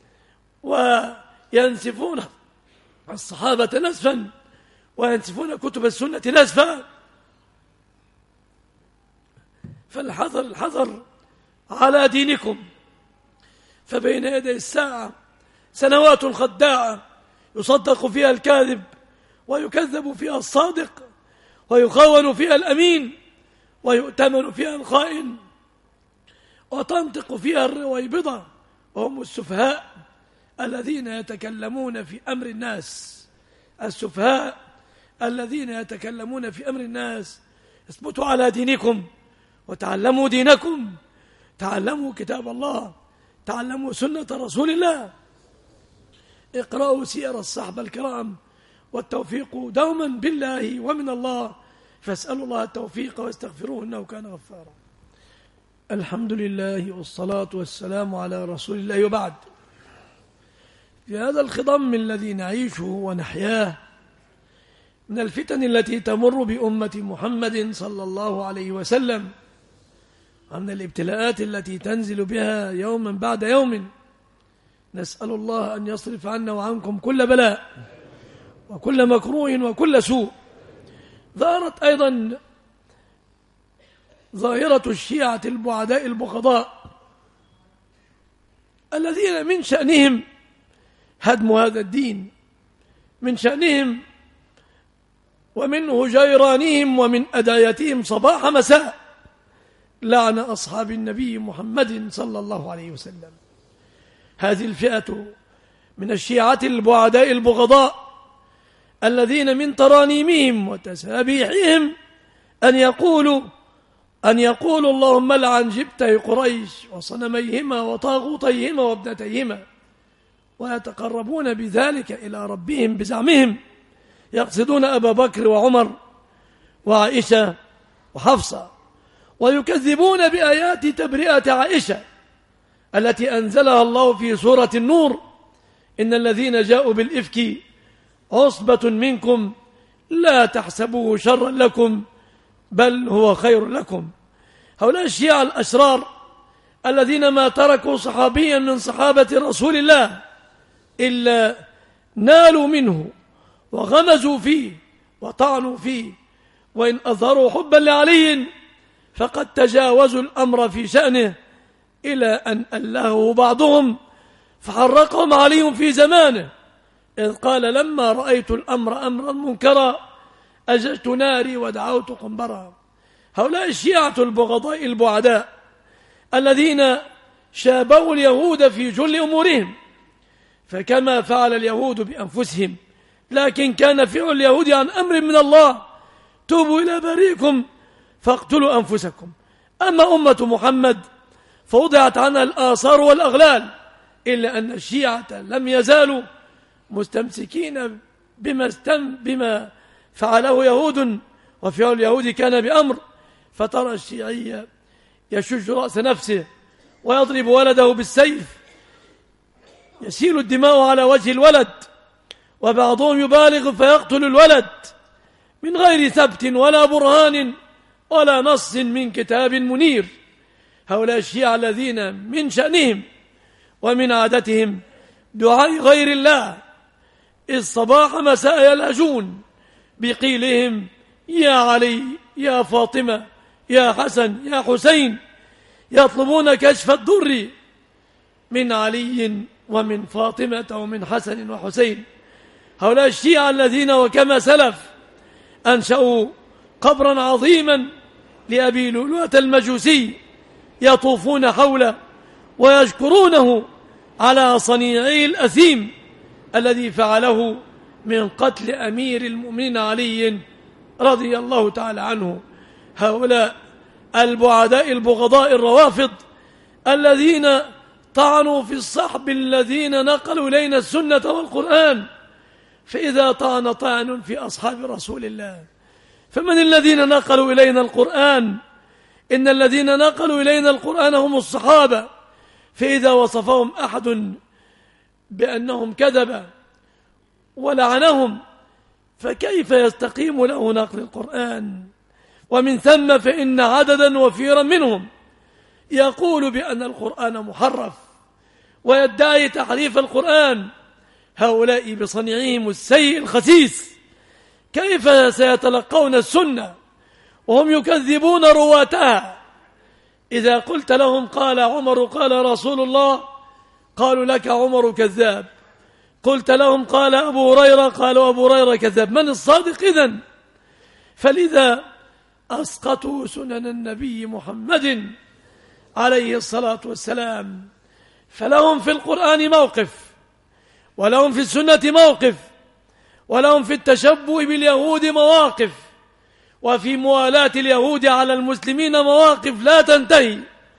وينسفون الصحابة نسفا وينسفون كتب السنة نسفا. فالحذر الحذر على دينكم، فبين يدي الساعة سنوات خداعة يصدق فيها الكاذب ويكذب فيها الصادق ويخون فيها الأمين ويؤتمن فيها الخائن، وتنطق فيها الرويبضة وهم السفهاء الذين يتكلمون في أمر الناس. السفهاء الذين يتكلمون في أمر الناس. اثبتوا على دينكم وتعلموا دينكم، تعلموا كتاب الله، تعلموا سنة رسول الله، اقرأوا سير الصحابة الكرام، والتوفيق دوما بالله ومن الله، فاسألوا الله التوفيق واستغفروه إنه كان غفارا. الحمد لله والصلاة والسلام على رسول الله، وبعد. في هذا الخضم الذي نعيشه ونحياه من الفتن التي تمر بأمة محمد صلى الله عليه وسلم، ومن الابتلاءات التي تنزل بها يوما بعد يوم، نسأل الله أن يصرف عنا وعنكم كل بلاء وكل مكروه وكل سوء. ظهرت أيضا ظاهرة الشيعة البعداء البغضاء الذين من شأنهم هدم هذا الدين، من شأنهم ومن هجيرانهم ومن أدايتهم صباح مساء لعن أصحاب النبي محمد صلى الله عليه وسلم. هذه الفئة من الشيعة البعداء البغضاء الذين من ترانيمهم وتسابيحهم أن يقولوا اللهم لعن جبتي قريش وصنميهما وطاغوتيهما وابنتيهما، ويتقربون بذلك إلى ربهم بزعمهم، يقصدون أبا بكر وعمر وعائشة وحفصة، ويكذبون بآيات تبرئة عائشة التي أنزلها الله في سورة النور: إن الذين جاءوا بالإفك عصبة منكم لا تحسبوه شرا لكم بل هو خير لكم. هؤلاء الشيعة الأشرار الذين ما تركوا صحابيا من صحابة رسول الله إلا نالوا منه وغمزوا فيه وطعنوا فيه، وإن أظهروا حبا لعلي فقد تجاوزوا الأمر في شأنه إلى أن ألهه بعضهم فحرقهم علي في زمانه، إذ قال لما رأيت الأمر أمرا منكرا أججت ناري ودعوت قنبرا. هؤلاء الشيعة البغضاء البعداء الذين شابوا اليهود في جل أمورهم، فكما فعل اليهود بأنفسهم لكن كان فعل اليهود عن أمر من الله: توبوا إلى بريكم فاقتلوا أنفسكم. أما أمة محمد فوضعت عنها الآثار والأغلال، إلا أن الشيعة لم يزالوا مستمسكين بما فعله يهود، وفعل اليهود كان بأمر، فترى الشيعي يشج رأس نفسه ويضرب ولده بالسيف، يسيل الدماء على وجه الولد، وبعضهم يبالغ فيقتل الولد من غير ثبت ولا برهان ولا نص من كتاب منير. هؤلاء الشيعة الذين من شأنهم ومن عادتهم دعاء غير الله، إذ صباح مساء يلهجون بقيلهم يا علي يا فاطمة يا حسن يا حسين، يطلبون كشف الضر من علي ومن فاطمة ومن حسن وحسين. هؤلاء الشيعة الذين وكما سلف أنشأوا قبرا عظيما لأبي لؤلؤة المجوسي، يطوفون حوله ويشكرونه على صنيعه الأثيم الذي فعله من قتل أمير المؤمنين علي رضي الله تعالى عنه. هؤلاء البعداء البغضاء الروافض الذين طعنوا في الصحب الذين نقلوا إلينا السنة والقرآن، فإذا طعن طعن في أصحاب رسول الله فمن الذين نقلوا إلينا القرآن؟ إن الذين نقلوا إلينا القرآن هم الصحابة، فإذا وصفهم أحد بأنهم كذبة ولعنهم فكيف يستقيم له نقل القرآن؟ ومن ثم فإن عددا وفيرا منهم يقول بأن القرآن محرف ويدعي تحريف القرآن. هؤلاء بصنيعهم السيء الخسيس كيف سيتلقون السنة وهم يكذبون رواتها؟ إذا قلت لهم قال عمر قال رسول الله قالوا لك عمر كذاب، قلت لهم قال أبو هريرة قالوا أبو هريرة كذاب. من الصادق إذن؟ فلذا أسقطوا سنن النبي محمد عليه الصلاة والسلام، فلهم في القرآن موقف، ولهم في السنة موقف، ولهم في التشبه باليهود مواقف، وفي موالاة اليهود على المسلمين مواقف لا تنتهي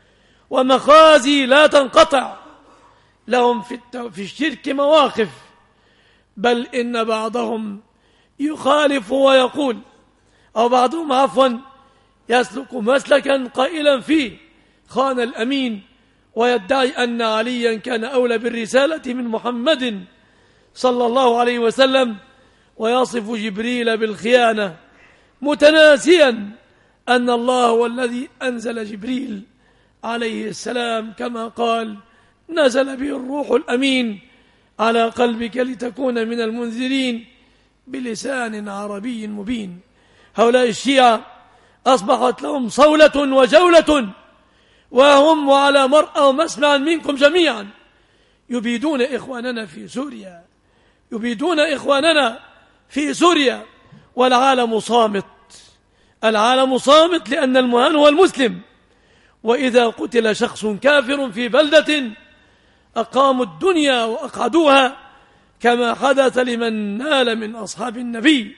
ومخازي لا تنقطع. لهم في الشرك مواقف، بل إن بعضهم يخالف ويقول، أو بعضهم عفوا يسلك مسلكا قائلا فيه خان الأمين، ويدعي أن عليا كان أولى بالرسالة من محمد صلى الله عليه وسلم، ويصف جبريل بالخيانة متناسيا أن الله هو الذي أنزل جبريل عليه السلام كما قال نزل به الروح الأمين على قلبك لتكون من المنذرين بلسان عربي مبين. هؤلاء الشيعة أصبحت لهم صولة وجولة، وهم على مرأى ومسمع منكم جميعا يبيدون إخواننا في سوريا، يبيدون إخواننا في سوريا، والعالم صامت. العالم صامت لأن المهان هو المسلم. وإذا قتل شخص كافر في بلدة أقاموا الدنيا وأقعدوها كما حدث لمن نال من أصحاب النبي.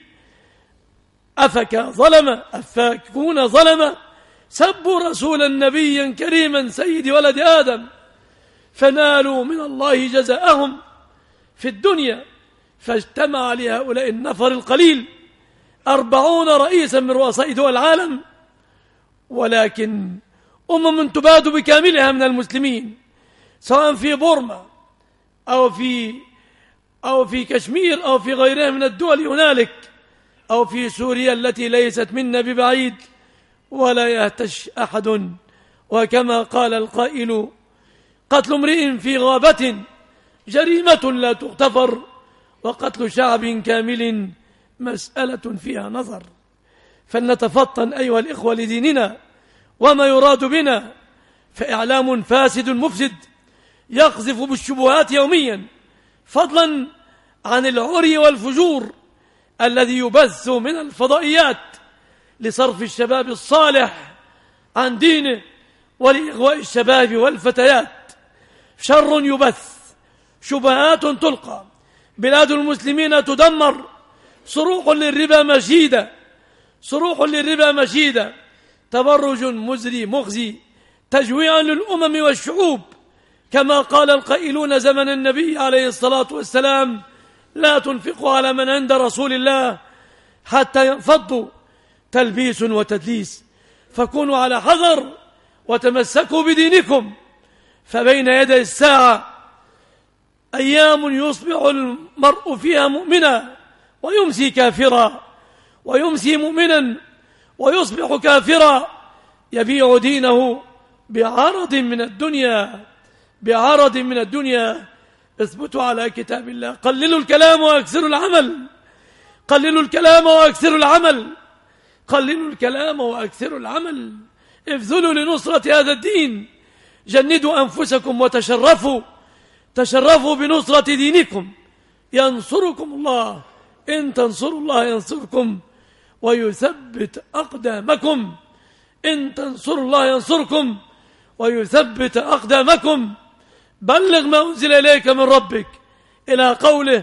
أفاكون ظلمة سبوا رسولا نبيا كريما سيد ولد آدم، فنالوا من الله جزاءهم في الدنيا. فاجتمع لهؤلاء النفر القليل 40 رئيسا من رؤساء دول العالم، ولكن تباد بكاملها من المسلمين، سواء في بورما أو في كشمير أو في غيرها من الدول هنالك، أو في سوريا التي ليست منا ببعيد، ولا يهتش أحد. وكما قال القائل قتل امرئ في غابة جريمة لا تغتفر، وقتل شعب كامل مسألة فيها نظر. فلنتفطن أيها الإخوة لديننا وما يراد بنا، فإعلام فاسد مفسد يقذف بالشبهات يوميا، فضلا عن العري والفجور الذي يبث من الفضائيات لصرف الشباب الصالح عن دينه ولإغواء الشباب والفتيات. شر يبث، شبهات تلقى، بلاد المسلمين تدمر، صروح للربا مشيدة، تبرج مزري مخزي، تجويع للأمم والشعوب، كما قال القائلون زمن النبي عليه الصلاة والسلام لا تنفقوا على من عند رسول الله حتى ينفضوا، تلبيس وتدليس. فكونوا على حذر وتمسكوا بدينكم، فبين يدي الساعة أيام يصبح المرء فيها مؤمنا ويمسي كافرا، ويمسي مؤمنا ويصبح كافرا، يبيع دينه بعرض من الدنيا، بعرض من الدنيا. اثبتوا على كتاب الله، قللوا الكلام واكثروا العمل، قللوا الكلام واكثروا العمل، قللوا الكلام واكثروا العمل. ابذلوا لنصرة هذا الدين، جندوا أنفسكم وتشرفوا، تشرفوا بنصرة دينكم. ينصركم الله، إن تنصروا الله ينصركم ويثبت أقدامكم، إن تنصروا الله ينصركم ويثبت أقدامكم. بلغ ما أنزل إليك من ربك إلى قوله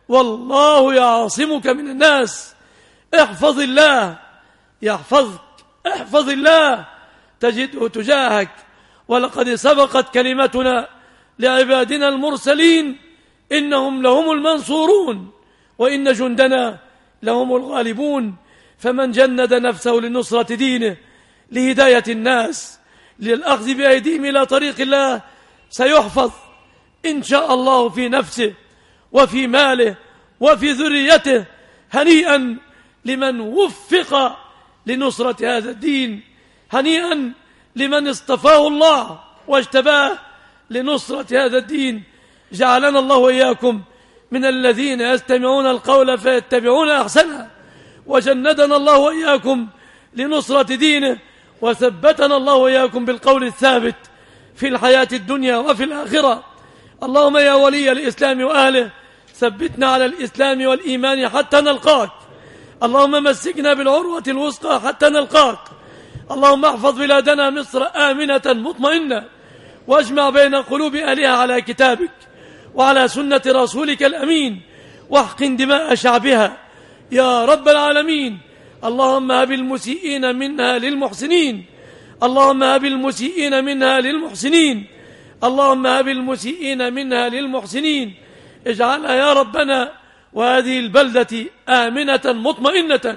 والله يعصمك من الناس. احفظ الله يحفظك، احفظ الله تجده تجاهك. ولقد سبقت كلمتنا لعبادنا المرسلين إنهم لهم المنصورون وإن جندنا لهم الغالبون. فمن جند نفسه لنصرة دينه، لهداية الناس، للأخذ بأيديهم إلى طريق الله، سيحفظ إن شاء الله في نفسه وفي ماله وفي ذريته. هنيئا لمن وفق لنصرة هذا الدين، هنيئا لمن اصطفاه الله واجتباه لنصرة هذا الدين. جعلنا الله وإياكم من الذين يستمعون القول فيتبعون أحسنه، وجندنا الله وإياكم لنصرة دينه، وثبتنا الله وإياكم بالقول الثابت في الحياة الدنيا وفي الآخرة. اللهم يا ولي الإسلام وأهله، ثبتنا على الإسلام والإيمان حتى نلقاك. اللهم مسكنا بالعروة الوثقى حتى نلقاك. اللهم احفظ بلادنا مصر آمنة مطمئنة، واجمع بين قلوب أهلها على كتابك وعلى سنة رسولك الأمين، واحقن دماء شعبها يا رب العالمين. اللهم هب المسيئين منها للمحسنين، اللهم هب المسيئين منها للمحسنين، اللهم هب المسيئين منها للمحسنين. اجعلها يا ربنا وهذه البلدة آمنة مطمئنة،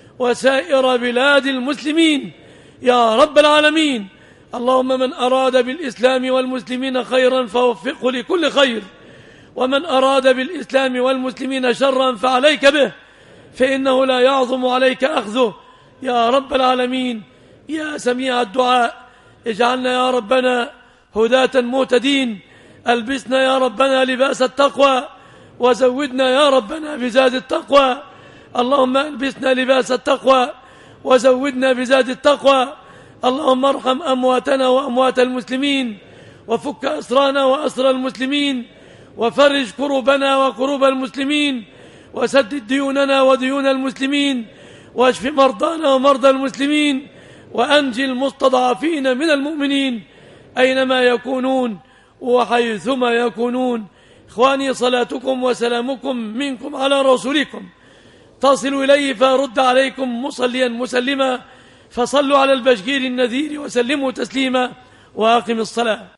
وسائر بلاد المسلمين يا رب العالمين. اللهم من أراد بالإسلام والمسلمين خيرا فوفقه لكل خير، ومن أراد بالإسلام والمسلمين شرا فعليك به، فإنه لا يعظم عليك أخذه يا رب العالمين. يا سميع الدعاء، اجعلنا يا ربنا هداة مهتدين، ألبسنا يا ربنا لباس التقوى، وزودنا يا ربنا بزاد التقوى. اللهم ألبسنا لباس التقوى وزودنا بزاد التقوى. اللهم ارحم أمواتنا وأموات المسلمين، وفك أسرانا وأسر المسلمين، وفرج كروبنا وكروب المسلمين، وسدد ديوننا وديون المسلمين، واشف مرضانا ومرضى المسلمين، وأنجي المستضعفين من المؤمنين أينما يكونون وحيثما يكونون. إخواني، صلاتكم وسلامكم منكم على رسولكم تصل إليه فأرد عليكم مصليا مسلما، فصلوا على البشير النذير وسلموا تسليما، وأقم الصلاة.